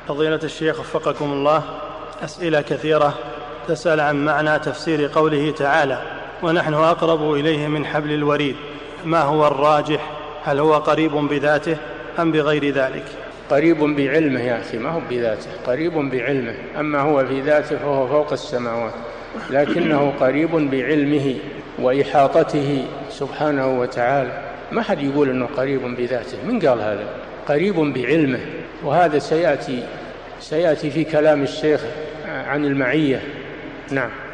فضيلة الشيخ وفقكم الله، أسئلة كثيرة تسأل عن معنى تفسير قوله تعالى: ونحن أقرب إليه من حبل الوريد، ما هو الراجح؟ هل هو قريب بذاته أم بغير ذلك؟ قريب بعلمه يا أخي، ما هو بذاته، قريب بعلمه. أما هو في ذاته فهو فوق السماوات، لكنه قريب بعلمه وإحاطته سبحانه وتعالى. ما حد يقول أنه قريب بذاته، من قال هذا؟ قريب بعلمه، وهذا سيأتي في كلام الشيخ عن المعية. نعم.